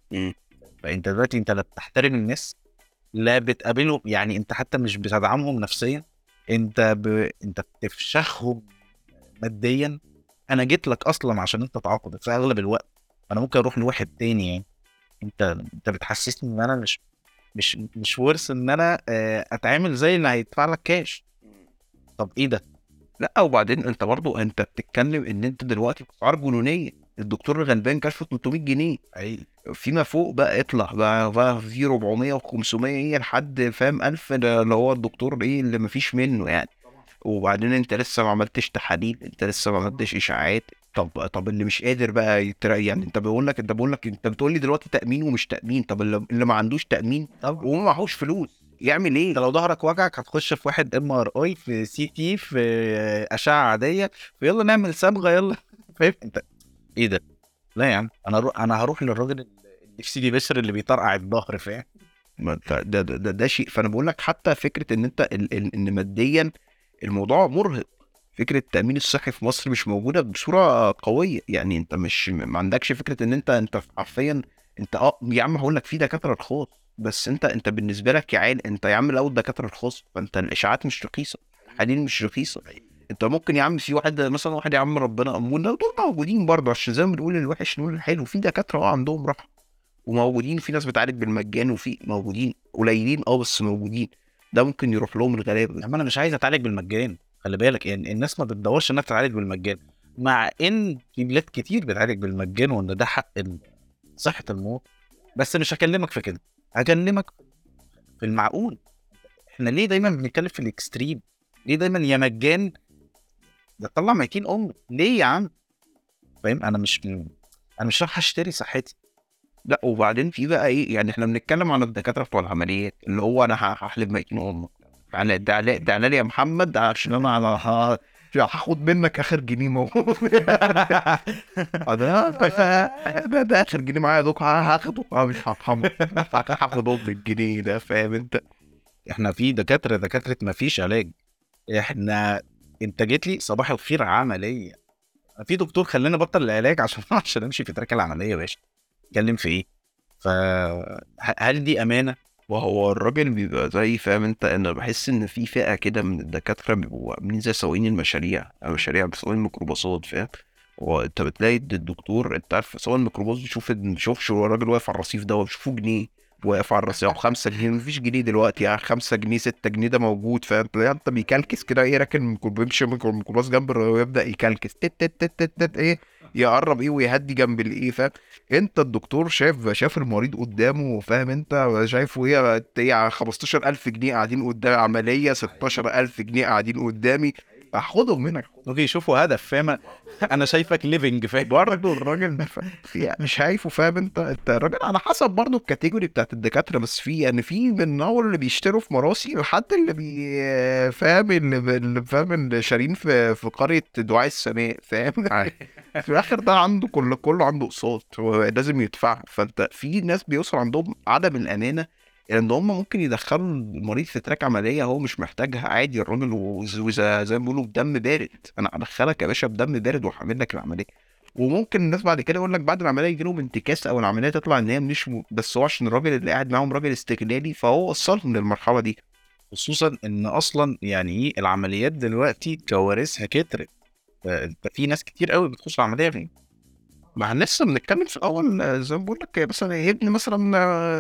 Speaker 1: مم.
Speaker 2: فانت دلوقتي انت لا بتحترم الناس، لا بتقابلهم، يعني انت حتى مش بتدعمهم نفسيا، انت بتفشخهم ماديا. انا جيت لك اصلا عشان انت تعاقد في اغلب الوقت، انا ممكن اروح لواحد تاني يعني. انت بتحسسني ان انا مش ورث ان انا اتعامل زي اللي هيدفع لك كاش. طب ايه ده؟
Speaker 1: لا وبعدين انت برضو انت بتتكلم ان انت دلوقتي باسعار جنونيه. الدكتور الغلبان كشف 300 جنيه،
Speaker 2: اي
Speaker 1: فيما فوق بقى اطلع بقى في 400 و500 ايه لحد فاهم 1000، ده اللي هو الدكتور ايه اللي مفيش منه يعني. وبعدين انت لسه ما عملتش تحاليل، انت لسه ما عملتش اشاعات. طب اللي مش قادر بقى يعني انت بتقول لي دلوقتي تامين ومش تامين. طب اللي ما عندوش تامين
Speaker 2: طبعا.
Speaker 1: وما معهوش فلوس يعمل ايه؟
Speaker 2: انت لو ظهرك وجعك هتخش في واحد MRI، في CT، في اشعه عاديه، يلا نعمل صبغه يلا. فاهم انت ايه ده؟ لا يا عم، انا هروح للراجل اللي في سيدي بشر اللي بيطرقع الظهر، فاهم؟
Speaker 1: ما ده شيء. فانا بقول لك حتى فكره ان انت ان ماديا الموضوع مرهق. فكره التامين الصحي في مصر مش موجوده بصوره قويه. يعني انت مش ما عندكش فكره ان انت حرفيا انت يا عم هقول لك في دكاتره رخاص، بس انت بالنسبه لك يا عيل انت يا عم لو الدكاتره رخاص فانت الاشاعات مش رخيصه، الحاليل مش رخيصه. انت ممكن يا عم في واحد مثلا واحد يا عم ربنا امونا دول موجودين برضه، عشان زي ما بنقول الوحش نقول الحلو، في دكاتره عندهم راحه وموجودين، في ناس بتعالج بالمجان وفي موجودين قليلين بس موجودين. ده ممكن يروح لهم الغلابه.
Speaker 2: يا عم انا مش عايز اتعالج بالمجان، خلي بالك يعني الناس ما بتدورش انها تتعالج بالمجان، مع ان في بلاد كتير بتعالج بالمجان وان ده حق صحه المواطن. بس مش هكلمك في كده، هكلمك في المعقول. احنا ليه دايما بنتكلم في الاكستريم؟ ليه دايما يا مجان ده طلع ميتين ليه يا عم؟ فاهم؟ انا مش رايح اشتري صحتي.
Speaker 1: لا وبعدين في بقى ايه، يعني احنا بنتكلم عن الدكاتره بتوع العمليات اللي هو انا هحلب ميتين امك. تعالى لي يا محمد عشان انا هاخد منك اخر جنيه ده اخر جنيه معايا دوك هاخده مش هرحمه. هاخد الجنيه ده فاهم انت.
Speaker 2: احنا في دكاتره ما فيش علاج. احنا انت جيت لي صباح الخير عمليه، في دكتور خلاني ابطل العلاج عشان عشان امشي في تراك العمليه يا باشا. اتكلم في ايه؟ فهل دي امانه؟
Speaker 1: وهو الراجل بيبقى زي فاهم انت، انا بحس ان في فئة كده من الدكاترة بيبقوا عاملين زي سواقين المشاريع او مشاريع سواقين الميكروباصات فاهم. وانت بتلاقي الدكتور انت عارف سواق الميكروباص بيشوفش هو الراجل واقف على الرصيف ده وبيشوفه جنيه واقف على الرصيف 5 جنيه. مفيش جنيه دلوقتي يعني 5 جنيه 6 جنيه ده موجود فاهم. تلاقي انت بيكلكس كده ايه راكن بيمشي الميكروباص جنب ويبدأ يكلكس تت تت تت تت تت ايه يقرب ايه ويهدي جنب الايه فاهم. انت الدكتور شاف المريض قدامه فاهم انت شايفه ايه 15000 جنيه قاعدين قدامي عملية 16000 جنيه قاعدين قدامي هاخدهم منك.
Speaker 2: اوكي يشوفوا هدف، فاهم؟ انا شايفك ليفنج، فاهم؟
Speaker 1: برضه الراجل ده يعني شايفه فاهم انت الراجل على حسب برضه الكاتيجوري بتاعت الدكاترة. بس في يعني في من اول اللي بيشتروا في مراسي لحد اللي فاهم اللي فاهم اللي شارين في قرية دعاء السماء فاهم. في الاخر ده عنده كله عنده اقساط هو لازم يدفع. فانت في ناس بيوصل عندهم عدم الامانه ان هم ممكن يدخلوا المريض في تراك عمليه هو مش محتاجها عادي. الراجل زي ما بيقولوا بدم بارد، انا هدخلك يا باشا بدم بارد وهعمل لك العمليه. وممكن الناس بعد كده يقول لك بعد العمليه يجي لهم انتكاس او العمليه تطلع ان هي مش بس هو عشان الراجل اللي قاعد معاهم راجل استغلالي فهو وصلهم للمرحله دي.
Speaker 2: خصوصا ان اصلا يعني ايه العمليات دلوقتي كوارثها كترت. انت في ناس كتير قوي بتخش العمليه فين؟
Speaker 1: ما احنا لسه بنتكلم في الاول زي ما بقول لك مثلا ابن مثلا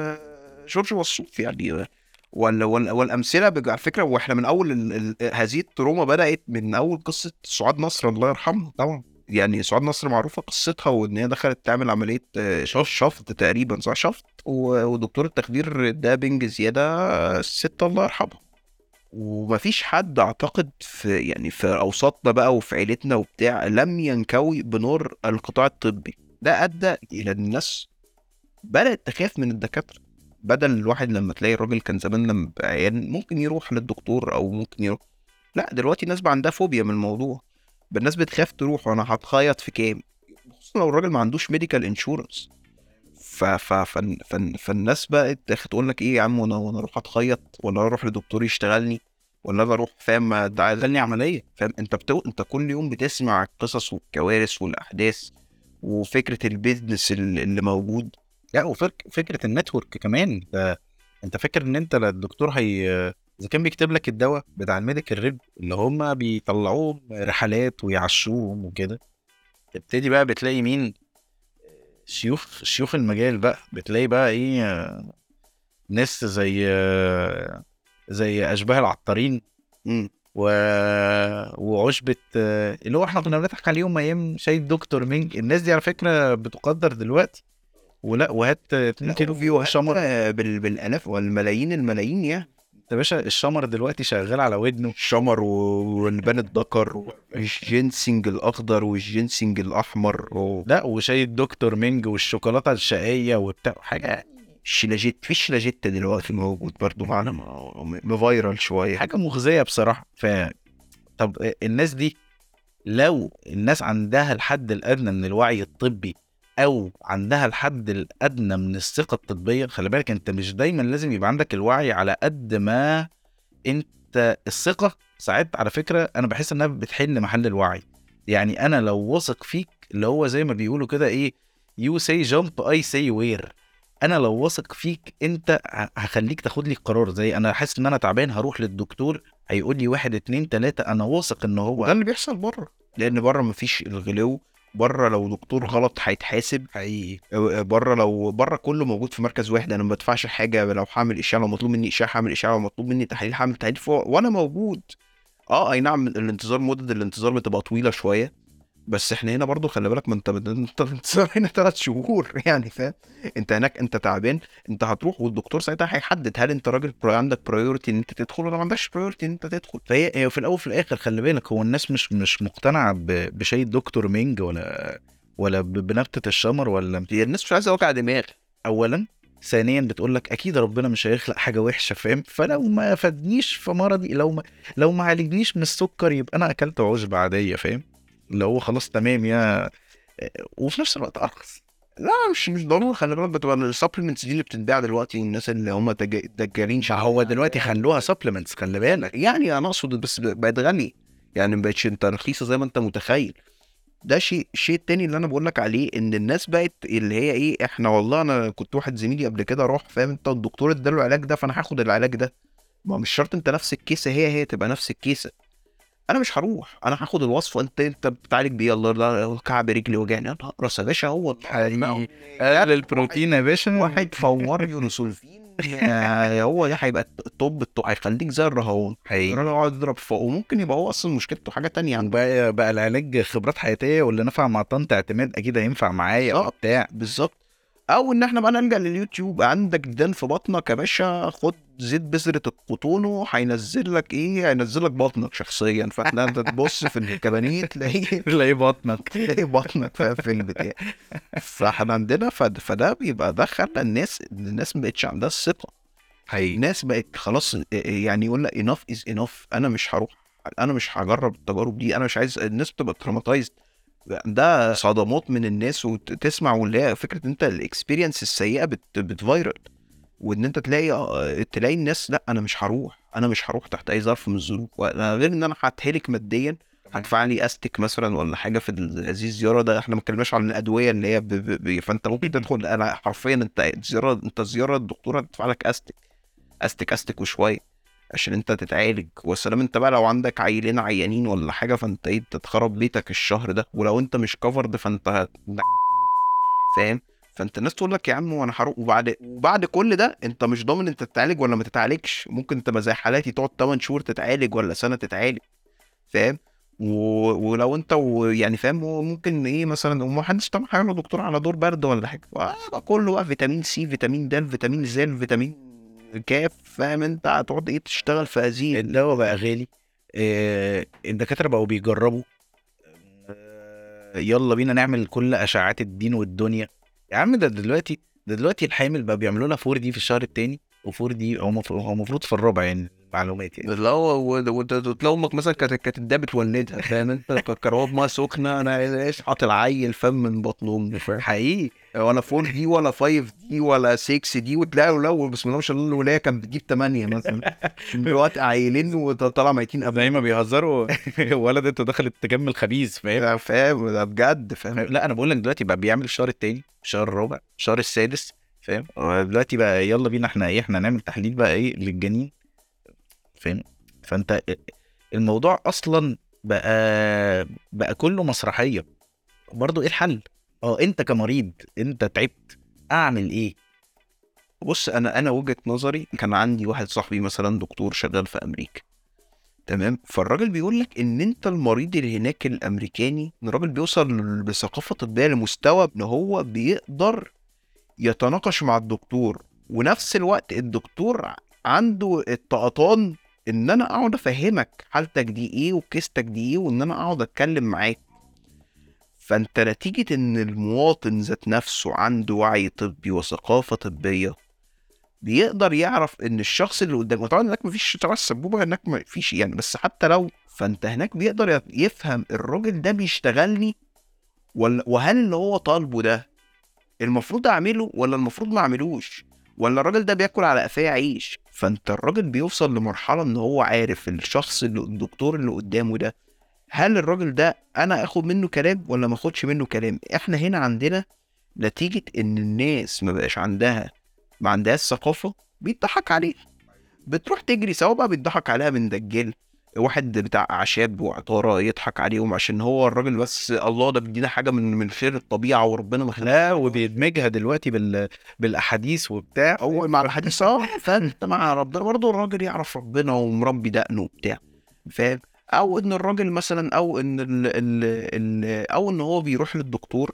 Speaker 1: جورج وسوف يعني ولا والامثله على فكره. واحنا من اول هذه التروما بدات من اول قصه سعاد نصر الله يرحمها طبعا. يعني سعاد نصر معروفه قصتها وان هي دخلت تعمل عمليه شفط تقريبا صح شفط ودكتور التخدير ده بنج زياده الست الله يرحمها. ومفيش حد اعتقد في يعني في اوساطنا بقى وفي عيلتنا وبتاع لم ينكوي بنور القطاع الطبي. ده ادى الى ان الناس بدات تخاف من الدكاتره. بدل الواحد لما تلاقي الراجل كان زمان لما عيان ممكن يروح للدكتور او ممكن يروح، لا دلوقتي الناس بقى عندها فوبيا من الموضوع. الناس بتخاف تروح وانا هتخيط في كام، خصوصا لو الراجل ما عندوش ميديكال انشورنس. فالناس بقت تقول لك ايه يا عم وانا اروح اتخيط ولا اروح لدكتور يشتغلني ولا انا اروح فاهم ده عايز
Speaker 2: خلني عمليه.
Speaker 1: فاهم. انت كل يوم بتسمع القصص والكوارث والاحداث وفكره البيزنس اللي موجود.
Speaker 2: لا وفكره النتورك كمان، انت فاكر ان انت الدكتور هي اذا كان بيكتب لك الدواء بتاع الميديكال ريب اللي هم بيطلعوهم رحلات ويعشوهم وكده، تبتدي بقى بتلاقي مين؟ شيوخ المجال بقى، بتلاقي بقى ايه، ناس زي اشباه العطارين
Speaker 1: امم
Speaker 2: و... وعشبة اللي هو احنا كنا بنضحك عليهم ايام شاي الدكتور مينج. الناس دي على فكرة بتقدر دلوقتي، ولا وهات 2
Speaker 1: لا،
Speaker 2: كيلو
Speaker 1: وفيوهات
Speaker 2: شمر.
Speaker 1: بالالاف والملايين الملايين يعني.
Speaker 2: يا باشا الشمر دلوقتي شغال على ودنه.
Speaker 1: الشمر واللبان الذكر والجينسينج الاخضر والجينسينج الاحمر
Speaker 2: لا وشاي الدكتور مينج والشوكولاتة الشقية وبتاع حاجة،
Speaker 1: الشيلاجيت، في شيلاجيت دلوقتي موجود برضو معانا، مفايرال شويه.
Speaker 2: حاجة مغزية بصراحة. طب الناس دي لو الناس عندها الحد الأدنى من الوعي الطبي أو عندها الحد الأدنى من الثقة الطبية، خلي بالك أنت مش دايما لازم يبقى عندك الوعي على قد ما أنت الثقة. ساعات على فكرة أنا بحس إنها بتحل محل الوعي. يعني أنا لو واثق فيك، اللي هو زي ما بيقولوا كده إيه، you say jump I say where. أنا لو واثق فيك أنت هخليك تاخد لي قرار. زي أنا حاسس إن أنا تعبان هروح للدكتور هيقول لي 1 2 3، أنا واثق إن
Speaker 1: وده
Speaker 2: هو
Speaker 1: اللي بيحصل بره، لان بره مفيش الغلو. بره لو دكتور غلط هيتحاسب.
Speaker 2: حقيقي.
Speaker 1: بره لو بره كله موجود في مركز واحد، انا ما بدفعش حاجه. لو هعمل اشعه، لو مطلوب مني اشعه هعمل اشعه، لو مطلوب مني تحليل هعمل تحليل فوق وانا موجود. اه اي نعم، الانتظار، مده الانتظار بتبقى طويله شويه، بس احنا هنا برضو خلي بالك، ما انت الانتظار هنا 3 شهور يعني، فاهم؟ انت هناك انت تعبان، انت هتروح والدكتور ساعتها هيحدد هل انت راجل عندك برايورتي ان انت تدخل ولا ما عندكش برايورتي ان انت تدخل.
Speaker 2: هي في الاول وفي الاخر خلي بالك، هو الناس مش مقتنعه بشيء دكتور مينج ولا بنبته الشمر ولا.
Speaker 1: هي الناس مش عايزه وجع دماغ.
Speaker 2: اولا، ثانيا بتقول لك اكيد ربنا مش هيخلق حاجه وحشه، فاهم؟ فلو ما فادنيش في مرضي، لو ما عالجنيش من السكر يبقى انا اكلت عشبه عاديه، فاهم؟ اللي هو خلاص تمام يا. وفي نفس الوقت ارخص.
Speaker 1: لا، مش ضروري، خلي بالك بتبقى السبلمنتس دي اللي بتتباع دلوقتي، الناس اللي هم دجالين
Speaker 2: ما هو دلوقتي خلوها سبلمنتس، خلي بالك.
Speaker 1: يعني انا اقصد بس بقت غالية، يعني ما بقتش انت رخيصه زي ما انت متخيل. ده الشيء التاني اللي انا بقول لك عليه، ان الناس بقت اللي هي ايه، احنا والله انا كنت واحد زميلي قبل كده راح، فاهم انت، الدكتور اداله العلاج ده فانا هاخد العلاج ده. ما مش شرط انت نفس الكيسه هي تبقى نفس الكيسه. انا مش هروح، انا هاخد الوصفه انت بتعالج بيها، الله لا كعب رجلي وجعني، انا هقرص يا باشا، هو
Speaker 2: حقيقي. اقل البروتين يا باشا.
Speaker 1: واحد فور يونسولفين هو ده هيبقى الطب هيخليك زي الرهوان.
Speaker 2: حقيقي.
Speaker 1: الراجل يقعد يضرب فوق، وممكن يبقى هو اصلا مشكلته حاجه تانية عنده.
Speaker 2: بقى العلاج خبرات حياتيه، واللي نفع مع طنط اعتماد اكيد هينفع معايا
Speaker 1: بالظبط
Speaker 2: وبتاع.
Speaker 1: بالظبط. او ان احنا بقى نلجأ لليوتيوب، عندك ديدان في بطنك يا باشا، خد زيت بذرة القطون وهينزل لك ايه، هينزل لك بطنك شخصيا، فانت انت تبص في الكبانيه تلاقيه
Speaker 2: تلاقي بطنك.
Speaker 1: تلاقي بطنك في البتاع. فاحنا عندنا فده بيبقى ده خلى الناس ما بقتش عندها الثقة.
Speaker 2: حقيقي.
Speaker 1: الناس بقت خلاص يعني يقول لك enough is enough، انا مش هروح، انا مش هجرب التجارب دي، انا مش عايز. الناس بتبقى تروماتايزد، ده صدمات من الناس، وتسمع واللي هي فكره انت الاكسبيرينس السيئه بتفايرل، وان انت تلاقي الناس، لا انا مش هروح، انا مش هروح تحت اي ظرف من الظروف، غير ان انا هتهلك ماديا، هدفع لي استك مثلا ولا حاجه في هذه الزياره. ده احنا ما اتكلمناش عن الادويه اللي هي فانت ممكن تدخل، انا حرفيا انت زياره الدكتور هتدفع لك استك وشويه عشان انت تتعالج. والسلام، انت بقى لو عندك عيلين عيانين ولا حاجه، فانت ايه، تتخرب بيتك الشهر ده، ولو انت مش كفرد فانت فاهم. فانت الناس تقول لك يا عم وانا هروح، وبعد كل ده انت مش ضامن انت تتعالج ولا ما تتعالجش، ممكن تبقى زي حالاتي تقعد 8 شهور تتعالج ولا سنه تتعالج، فاهم. ولو انت يعني فاهم، ممكن ايه مثلا، وما حدش طبعا هيقول دكتور على دور برد ولا حاجه، كله بقى فيتامين سي، فيتامين د، فيتامين زد، فيتامين كاف، فاهم انت، هتقعد ايه تشتغل في هذه.
Speaker 2: الدواء بقى غالي. الدكاترة بقوا بيجربوا. يلا بينا نعمل كل اشعات الدين والدنيا. يا عم ده دلوقتي الحامل بقى بيعملوا لها 4 دي في الشهر التاني، و4 دي هو المفروض في الرابع يعني، معلومات يعني.
Speaker 1: لا، لو امك مثلا كانت ده بتولدها، فاهم انت، كروب ما سخنه، انا ايش حاط العيل فم من بطن امه، فاهم.
Speaker 2: حقيقي.
Speaker 1: ولا 4 دي ولا 5 دي ولا 6 دي، وتلاقوا لو بسم الله ما شاء الله الولايه كانت بتجيب 8 مثلا، دلوقتي عيلين وطلع ميتين قبل.
Speaker 2: زي ما بيهزروا ولد انت دخلت تجمل خبيث، فاهم؟
Speaker 1: فاهم ده بجد، فاهم.
Speaker 2: لا انا بقول لك دلوقتي بقى بيعمل الشهر التاني، الشهر الرابع، الشهر السادس. فاهم. دلوقتي بقى يلا بينا احنا نعمل تحليل بقى ايه للجنين، فاهم. فانت الموضوع اصلا بقى كله مسرحيه. برضو ايه الحل؟ انت كمريض انت تعبت، اعمل ايه؟
Speaker 1: بص، انا وجهة نظري، كان عندي واحد صاحبي مثلا دكتور شغال في امريكا، تمام، فالراجل بيقول لك ان انت المريض اللي هناك الامريكاني، ان الراجل بيوصل بثقافه طبيه لمستوى ان هو بيقدر يتناقش مع الدكتور، ونفس الوقت الدكتور عنده الطقطان ان انا اقعد افهمك حالتك دي ايه وكيستك دي ايه، وان انا اقعد اتكلم معاك. فانت نتيجة ان المواطن ذات نفسه عنده وعي طبي وثقافة طبية، بيقدر يعرف ان الشخص اللي قدامه، طبعا هناك مفيش تبع السبوبة، هناك مفيش يعني، بس حتى لو، فانت هناك بيقدر يفهم الراجل ده بيشتغلني وهل اللي هو طالبه ده المفروض اعمله ولا المفروض ما اعملوش، ولا الراجل ده بياكل على قفاه عيش. فانت الراجل بيوصل لمرحلة ان هو عارف الشخص اللي الدكتور اللي قدامه ده، هل الراجل ده انا اخد منه كلام ولا ما اخدش منه كلام. احنا هنا عندنا نتيجة ان الناس ما بقاش ما عندهاش ثقافة، بيضحك عليه، بتروح تجري، سواء بقى بيضحك عليها من دجال، واحد بتاع اعشاب وعطاره يضحك عليهم عشان هو الراجل بس الله ده بيدينا حاجه من خير الطبيعه وربنا ما خلقها،
Speaker 2: لا وبيدمجها دلوقتي بالاحاديث وبتاع.
Speaker 1: او مع الحديث فانت مع ربنا برضه الراجل يعرف ربنا ومربي دقنه وبتاع، فاهم. او ان الراجل مثلا، او ان او ان هو بيروح للدكتور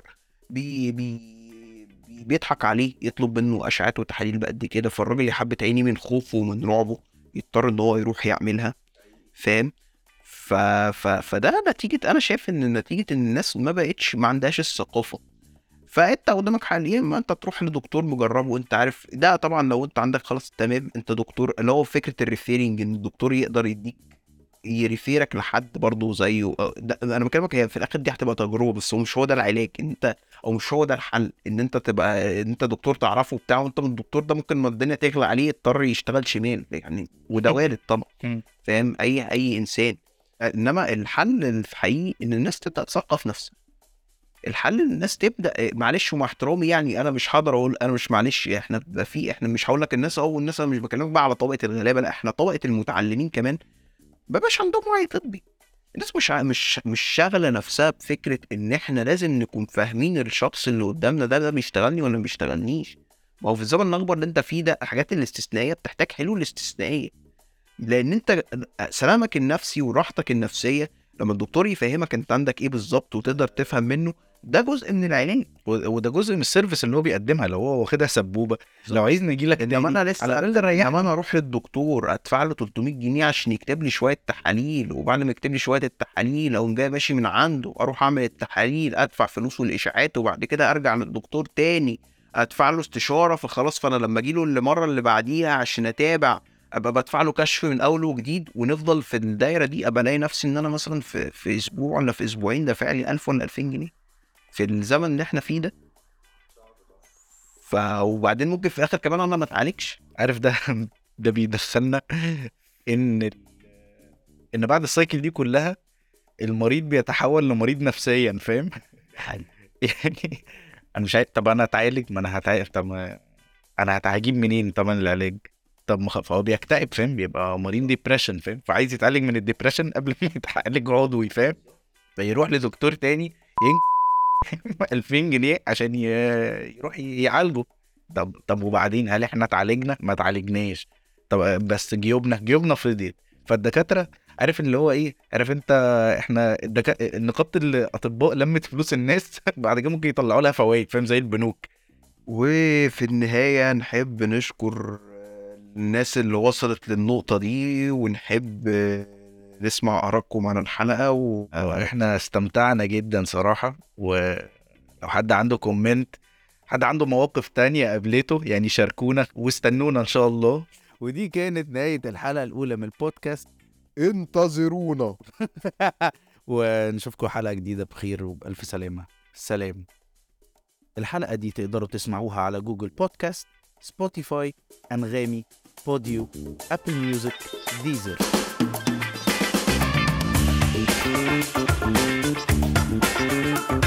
Speaker 1: بيضحك عليه، يطلب منه اشعات وتحاليل بقد كده، فالراجل يحبت عيني من خوفه ومن رعبه يضطر ان هو يروح يعملها، فاهم. فده نتيجة، انا شايف ان نتيجة ان الناس ما عندهاش الثقافة. فانت قدامك حل، يا اما انت تروح لدكتور مجرب وانت عارف ده، طبعا لو انت عندك خلاص تمام، انت دكتور، اللي هو فكرة الريفيرنج، ان الدكتور يقدر يديك يريفيرك لحد برضه زيه، ده انا بكلمك، هي في الاخر دي هتبقى تجربه، بس هو مش هو ده العلاج، انت او مش هو ده الحل، ان انت تبقى ان انت دكتور تعرفه بتاعه، وانت من الدكتور ده ممكن ما الدنيا تغلى عليه يضطر يشتغل شمال يعني، وده وارد طبعا، فاهم، اي انسان. انما الحل الحقيقي ان الناس تبدا تثقف نفسها. الحل ان الناس تبدا، معلش ومع احترامي يعني، انا مش هقدر اقول، انا مش، معلش احنا بيبقى في، احنا مش هقول لك الناس، او الناس، انا مش بكلمك بقى على طبقه الغلابه، لا احنا طبقه المتعلمين كمان مبقاش عندهم وعي طبي. الناس مش شاغله نفسها بفكره ان احنا لازم نكون فاهمين الشخص اللي قدامنا ده بيشتغلني ولا ما بيشتغلنيش. ما هو في الزمن الاكبر اللي انت فيه ده، الحاجات الاستثنائيه بتحتاج حلول استثنائيه، لان انت سلامك النفسي وراحتك النفسيه لما الدكتور يفهمك انت عندك ايه بالظبط وتقدر تفهم منه، ده جزء من العلاج،
Speaker 2: وده جزء من السيرفيس اللي هو بيقدمها. لو هو واخدها سبوبه، لو عايز نجي لك
Speaker 1: انما انا لسه،
Speaker 2: على الاقل ريحني.
Speaker 1: انما انا اروح للدكتور ادفع له 300 جنيه عشان يكتب لي شويه تحاليل، وبعد ما يكتب لي شويه التحاليل او جاي ماشي من عنده اروح اعمل التحاليل، ادفع فلوس والاشاعات، وبعد كده ارجع للدكتور تاني ادفع له استشاره، فخلاص فانا لما اجي له المره اللي بعديها عشان اتابع ابقى بدفع له كشف من اول وجديد، ونفضل في الدايره دي، ابقى الاقي نفسي ان انا مثلا في اسبوع ولا في اسبوعين دافع لي 1000 ولا 2000 جنيه في الزمن اللي احنا فيه ده. وبعدين ممكن في الاخر كمان انا ما اتعالجش.
Speaker 2: عارف ده ده بيدخلنا ان ان بعد السايكل دي كلها المريض بيتحول لمريض نفسيا، فاهم. يعني انا مش عارف، طب انا اتعالج، ما انا هتعالج، طب انا هجيب منين طبعا العلاج؟ طب فهو بيكتئب، فاهم، بيبقى مريض ديبريشن، فاهم، فعايز يتعالج من الديبريشن قبل ما يتعالج عضوي، فاهم. فيروح لدكتور تاني 2000 جنيه عشان يروح يعالجه. طب وبعدين هل احنا اتعالجنا؟ ما اتعالجناش. طب بس جيوبنا فضيت. فالدكاتره، عارف اللي هو ايه، عارف انت، احنا نقابه الاطباء لمت فلوس الناس بعد كده ممكن يطلعوا لها فوائد، فاهم، زي البنوك.
Speaker 1: وفي النهاية نحب نشكر الناس اللي وصلت للنقطة دي، ونحب نسمع آرائكم عن الحلقة
Speaker 2: احنا استمتعنا جدا صراحه. ولو حد عنده كومنت، حد عنده مواقف تانية قابلته، يعني شاركونا واستنونا ان شاء الله.
Speaker 3: ودي كانت نهاية الحلقة الأولى من البودكاست، انتظرونا. ونشوفكم حلقة جديدة بخير وبألف سلامة. سلام. الحلقة دي تقدروا تسمعوها على جوجل بودكاست، سبوتيفاي، أنغامي، بوديو، أبل ميوزك، ديزر.